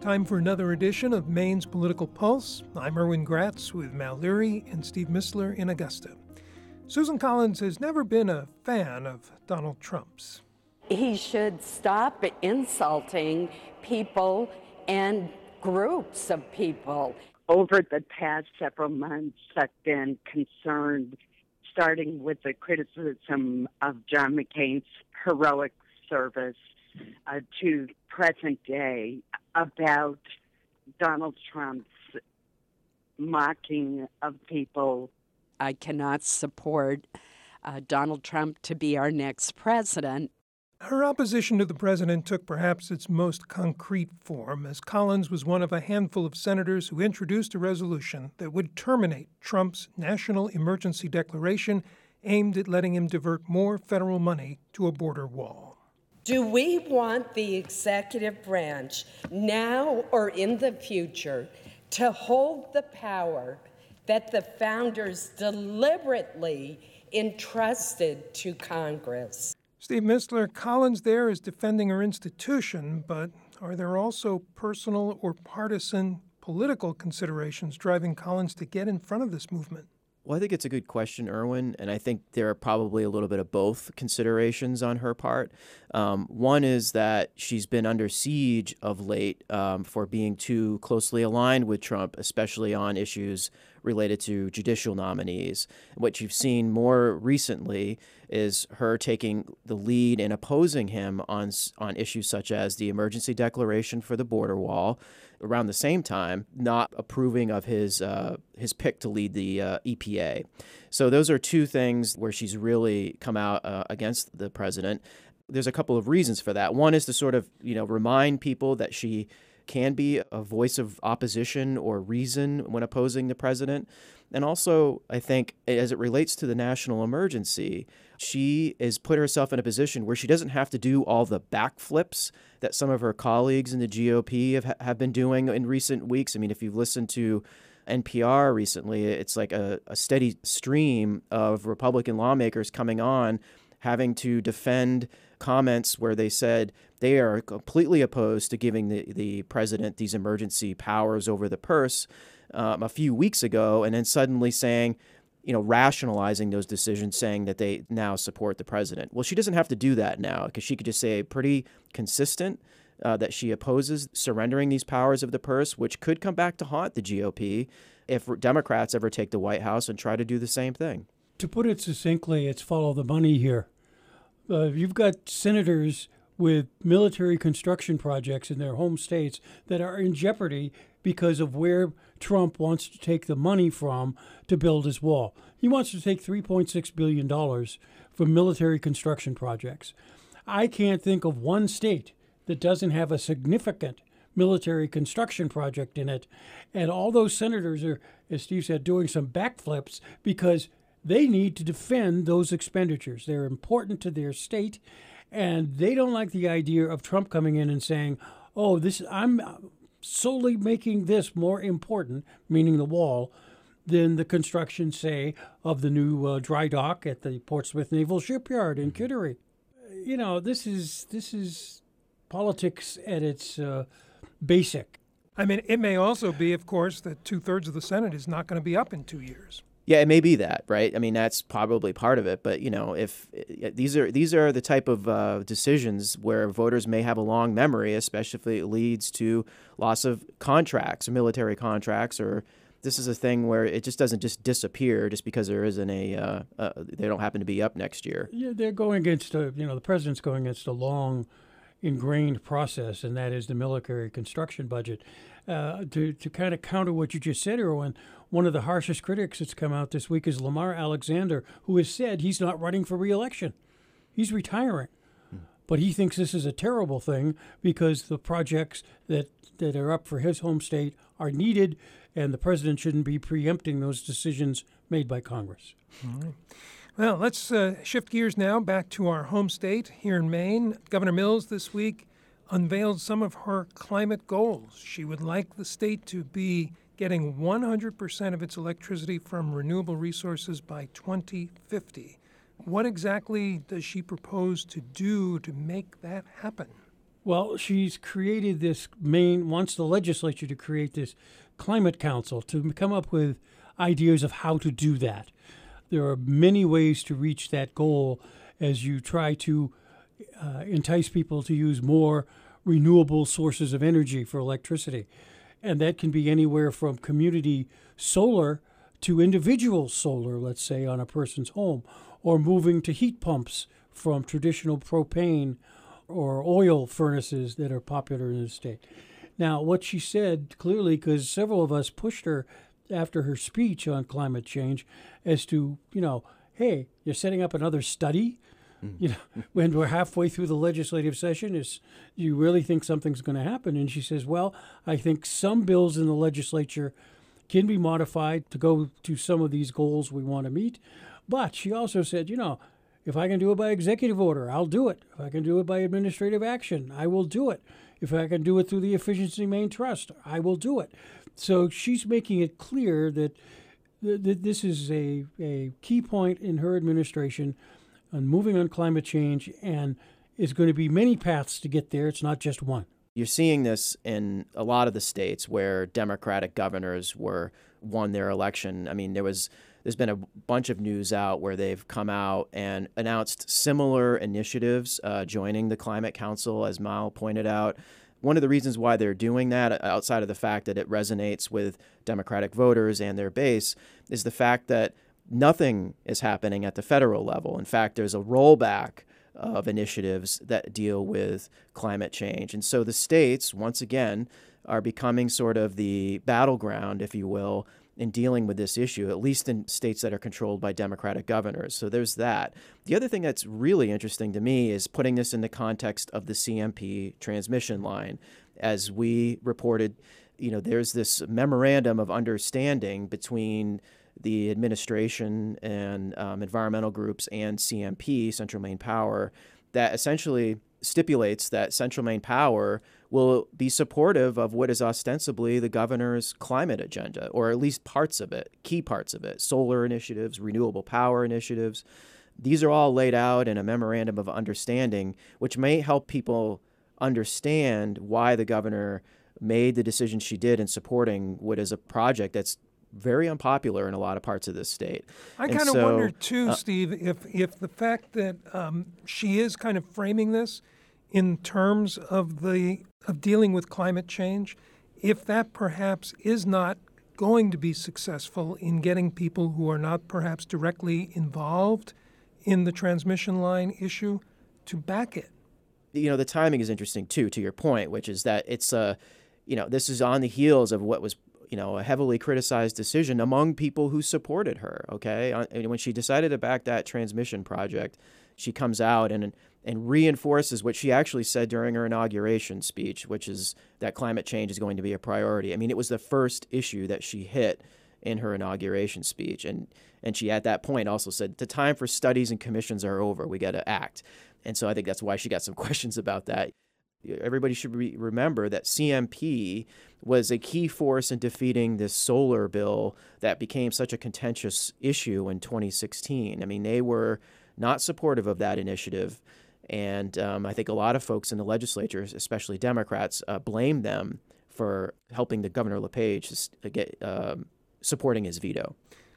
Time for another edition of Maine's Political Pulse. I'm Erwin Gratz with Mal Leary and Steve Mistler in Augusta. Susan Collins has never been a fan of Donald Trump's. He should stop insulting people and groups of people. Over the past several months, I've been concerned, starting with the criticism of John McCain's heroic service to present day, about Donald Trump's mocking of people. I cannot support Donald Trump to be our next president. Her opposition to the president took perhaps its most concrete form, as Collins was one of a handful of senators who introduced a resolution that would terminate Trump's national emergency declaration aimed at letting him divert more federal money to a border wall. Do we want the executive branch, now or in the future, to hold the power that the founders deliberately entrusted to Congress? Steve Mistler, Collins there is defending her institution, but are there also personal or partisan political considerations driving Collins to get in front of this movement? Well, I think it's a good question, Erwin, and I think there are probably a little bit of both considerations on her part. One is that she's been under siege of late for being too closely aligned with Trump, especially on issues related to judicial nominees. What you've seen more recently is her taking the lead in opposing him on issues such as the emergency declaration for the border wall, around the same time not approving of his pick to lead the EPA. So those are two things where she's really come out against the president. There's a couple of reasons for that. One is to sort of, remind people that she can be a voice of opposition or reason when opposing the president. And also, I think, as it relates to the national emergency, she has put herself in a position where she doesn't have to do all the backflips that some of her colleagues in the GOP have been doing in recent weeks. I mean, if you've listened to NPR recently, it's like a steady stream of Republican lawmakers coming on, having to defend comments where they said they are completely opposed to giving the president these emergency powers over the purse a few weeks ago, and then suddenly saying, rationalizing those decisions, saying that they now support the president. Well, she doesn't have to do that now, because she could just say pretty consistent that she opposes surrendering these powers of the purse, which could come back to haunt the GOP if Democrats ever take the White House and try to do the same thing. To put it succinctly, it's follow the money here. You've got senators with military construction projects in their home states that are in jeopardy because of where Trump wants to take the money from to build his wall. He wants to take $3.6 billion from military construction projects. I can't think of one state that doesn't have a significant military construction project in it. And all those senators are, as Steve said, doing some backflips because they need to defend those expenditures. They're important to their state, and they don't like the idea of Trump coming in and saying, I'm solely making this more important, meaning the wall, than the construction, say, of the new dry dock at the Portsmouth Naval Shipyard in Kittery. This is politics at its basic. I mean, it may also be, of course, that 2/3 of the Senate is not going to be up in 2 years. Yeah, it may be that, right? I mean, that's probably part of it. But, if these are the type of decisions where voters may have a long memory, especially if it leads to loss of contracts or military contracts, or this is a thing where it just doesn't just disappear just because there isn't they don't happen to be up next year. Yeah, they're going against, the president's going against a long ingrained process, and that is the military construction budget. To kind of counter what you just said, Erwin, one of the harshest critics that's come out this week is Lamar Alexander, who has said he's not running for re-election. He's retiring. But he thinks this is a terrible thing because the projects that are up for his home state are needed, and the president shouldn't be preempting those decisions made by Congress. All right. Well, let's shift gears now back to our home state here in Maine. Governor Mills this week unveiled some of her climate goals. She would like the state to be getting 100% of its electricity from renewable resources by 2050. What exactly does she propose to do to make that happen? Well, she's created wants the legislature to create this climate council to come up with ideas of how to do that. There are many ways to reach that goal as you try to entice people to use more renewable sources of energy for electricity. And that can be anywhere from community solar to individual solar, let's say, on a person's home, or moving to heat pumps from traditional propane or oil furnaces that are popular in the state. Now, what she said clearly, because several of us pushed her after her speech on climate change as to, hey, you're setting up another study? When we're halfway through the legislative session, you really think something's going to happen? And she says, well, I think some bills in the legislature can be modified to go to some of these goals we want to meet. But she also said, if I can do it by executive order, I'll do it. If I can do it by administrative action, I will do it. If I can do it through the Efficiency Main Trust, I will do it. So she's making it clear that this is a key point in her administration on moving on climate change, and is going to be many paths to get there. It's not just one. You're seeing this in a lot of the states where Democratic governors won their election. I mean, there's been a bunch of news out where they've come out and announced similar initiatives joining the Climate Council, as Mal pointed out. One of the reasons why they're doing that, outside of the fact that it resonates with Democratic voters and their base, is the fact that nothing is happening at the federal level. In fact, there's a rollback of initiatives that deal with climate change. And so the states, once again, are becoming sort of the battleground, if you will, in dealing with this issue, at least in states that are controlled by Democratic governors. So there's that. The other thing that's really interesting to me is putting this in the context of the CMP transmission line. As we reported, there's this memorandum of understanding between the administration and environmental groups and CMP, Central Maine Power, that essentially stipulates that Central Maine Power will be supportive of what is ostensibly the governor's climate agenda, or at least parts of it, key parts of it, solar initiatives, renewable power initiatives. These are all laid out in a memorandum of understanding, which may help people understand why the governor made the decision she did in supporting what is a project that's very unpopular in a lot of parts of this state. I kind of wonder, too, Steve, if the fact that she is kind of framing this in terms of dealing with climate change, if that perhaps is not going to be successful in getting people who are not perhaps directly involved in the transmission line issue to back it. The timing is interesting, too, to your point, which is that it's this is on the heels of what was a heavily criticized decision among people who supported her, okay? And when she decided to back that transmission project, she comes out and reinforces what she actually said during her inauguration speech, which is that climate change is going to be a priority. I mean, it was the first issue that she hit in her inauguration speech. And she, at that point, also said, the time for studies and commissions are over. We got to act. And so I think that's why she got some questions about that. Everybody should remember that CMP was a key force in defeating this solar bill that became such a contentious issue in 2016. I mean, they were not supportive of that initiative. And I think a lot of folks in the legislature, especially Democrats, blame them for helping the Governor LePage get supporting his veto.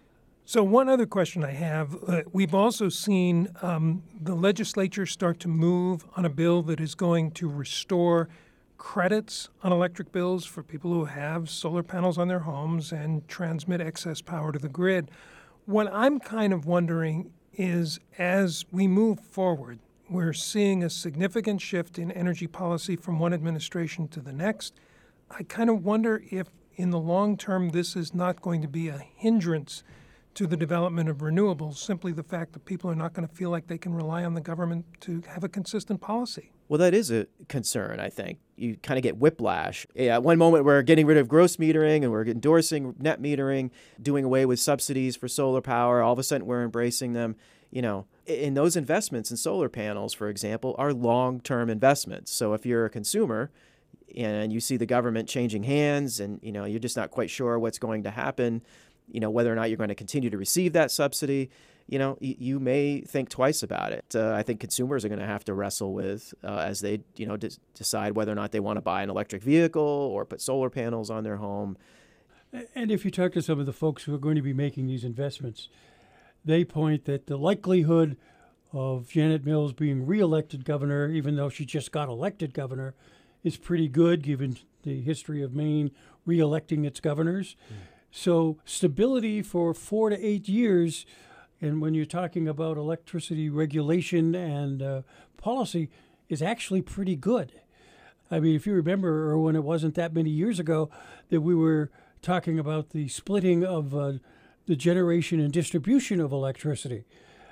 So one other question I have, we've also seen the legislature start to move on a bill that is going to restore credits on electric bills for people who have solar panels on their homes and transmit excess power to the grid. What I'm kind of wondering is, as we move forward, we're seeing a significant shift in energy policy from one administration to the next. I kind of wonder if in the long term this is not going to be a hindrance to the development of renewables, simply the fact that people are not going to feel like they can rely on the government to have a consistent policy. Well, that is a concern, I think. You kind of get whiplash. At one moment, we're getting rid of gross metering and we're endorsing net metering, doing away with subsidies for solar power. All of a sudden, we're embracing them. And those investments in solar panels, for example, are long-term investments. So if you're a consumer and you see the government changing hands and, you're just not quite sure what's going to happen, whether or not you're going to continue to receive that subsidy, you may think twice about it. I think consumers are going to have to wrestle with as they, decide whether or not they want to buy an electric vehicle or put solar panels on their home. And if you talk to some of the folks who are going to be making these investments, they point that the likelihood of Janet Mills being reelected governor, even though she just got elected governor, is pretty good given the history of Maine reelecting its governors. So stability for 4 to 8 years, and when you're talking about electricity regulation and policy, is actually pretty good. I mean, if you remember, Erwin, it wasn't that many years ago that we were talking about the splitting of the generation and distribution of electricity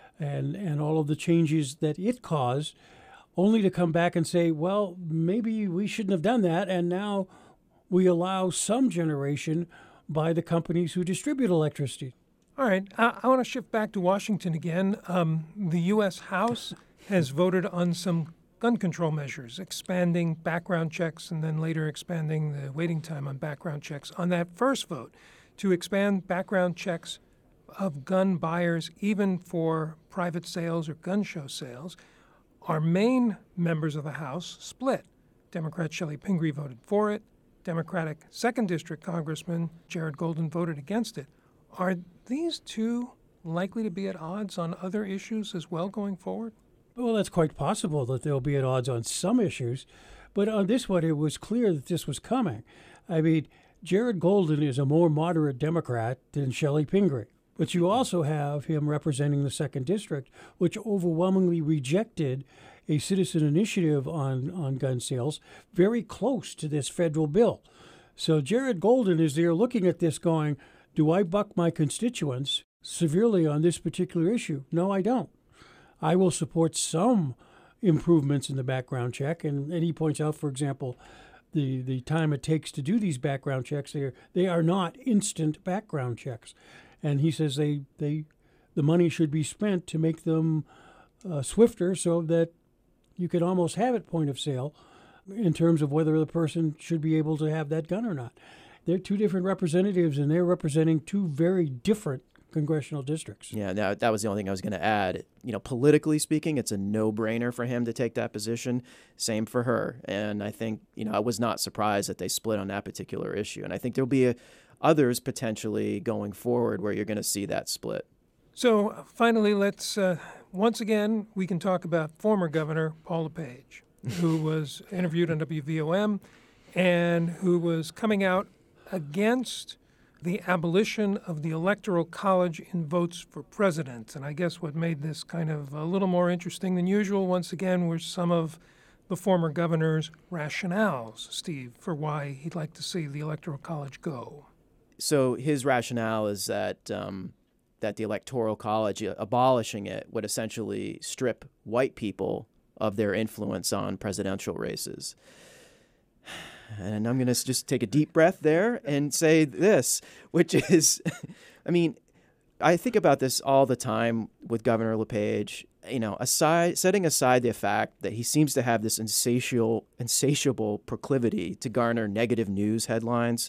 and all of the changes that it caused, only to come back and say, well, maybe we shouldn't have done that, and now we allow some generation by the companies who distribute electricity. All right. I want to shift back to Washington again. The U.S. House has voted on some gun control measures, expanding background checks and then later expanding the waiting time on background checks. On that first vote, to expand background checks of gun buyers, even for private sales or gun show sales, our main members of the House split. Democrat Shelley Pingree voted for it. Democratic 2nd District Congressman Jared Golden voted against it. Are these two likely to be at odds on other issues as well going forward? Well, that's quite possible that they'll be at odds on some issues, but on this one, it was clear that this was coming. I mean, Jared Golden is a more moderate Democrat than Shelley Pingree, but you also have him representing the 2nd District, which overwhelmingly rejected a citizen initiative on gun sales very close to this federal bill. So Jared Golden is there looking at this going, do I buck my constituents severely on this particular issue? No, I don't. I will support some improvements in the background check. And he points out, for example, the time it takes to do these background checks, they are not instant background checks. And he says the money should be spent to make them swifter so that you could almost have it point of sale in terms of whether the person should be able to have that gun or not. They're two different representatives, and they're representing two very different congressional districts. Yeah, that was the only thing I was going to add. Politically speaking, it's a no-brainer for him to take that position. Same for her. And I think, I was not surprised that they split on that particular issue. And I think there'll be others potentially going forward where you're going to see that split. So finally, let's, once again, we can talk about former Governor Paul LePage, who was interviewed on WVOM and who was coming out against the abolition of the Electoral College in votes for president. And I guess what made this kind of a little more interesting than usual, once again, were some of the former governor's rationales, Steve, for why he'd like to see the Electoral College go. So his rationale is that that the Electoral College, abolishing it, would essentially strip white people of their influence on presidential races. And I'm going to just take a deep breath there and say this, which is, I think about this all the time with Governor LePage, setting aside the fact that he seems to have this insatiable proclivity to garner negative news headlines.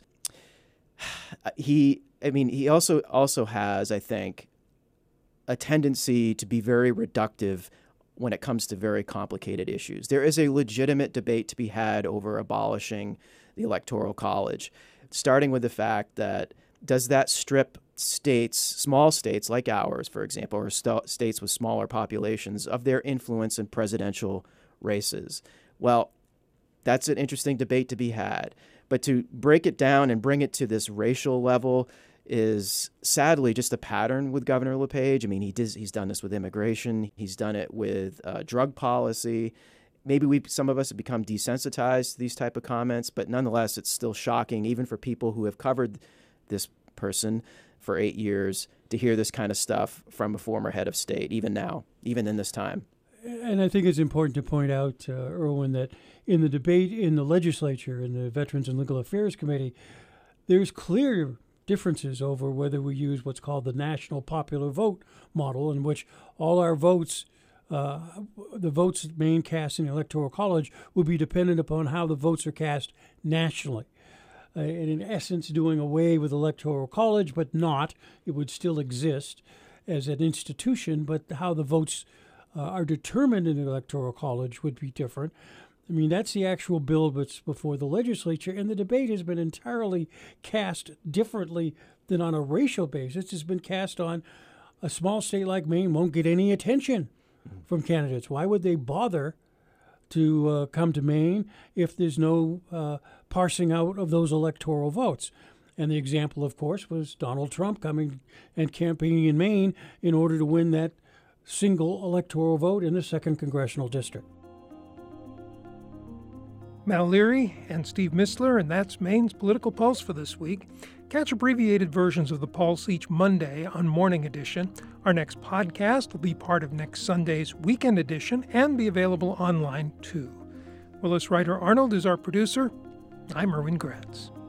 He also has, I think, a tendency to be very reductive when it comes to very complicated issues. There is a legitimate debate to be had over abolishing the Electoral College, starting with the fact that does that strip states, small states like ours, for example, or states with smaller populations, of their influence in presidential races? Well, that's an interesting debate to be had. But to break it down and bring it to this racial level is sadly just a pattern with Governor LePage. He's done this with immigration. He's done it with drug policy. Maybe some of us have become desensitized to these type of comments, but nonetheless, it's still shocking, even for people who have covered this person for 8 years, to hear this kind of stuff from a former head of state, even now, even in this time. And I think it's important to point out, Erwin, that in the debate in the legislature, in the Veterans and Legal Affairs Committee, there's clear differences over whether we use what's called the national popular vote model, in which all our votes, the votes that Maine casts in the Electoral College, will be dependent upon how the votes are cast nationally. And in essence, doing away with Electoral College, but not. It would still exist. as an institution, but how the votes are determined in the Electoral College would be different. I mean, that's the actual bill that's before the legislature, and the debate has been entirely cast differently than on a racial basis. It's been cast on a small state like Maine won't get any attention from candidates. Why would they bother to come to Maine if there's no parsing out of those electoral votes? And the example, of course, was Donald Trump coming and campaigning in Maine in order to win that single electoral vote in the 2nd Congressional District. Mal Leary and Steve Mistler, and that's Maine's Political Pulse for this week. Catch abbreviated versions of the Pulse each Monday on Morning Edition. Our next podcast will be part of next Sunday's Weekend Edition and be available online, too. Willis Ryder Arnold is our producer. I'm Erwin Gratz.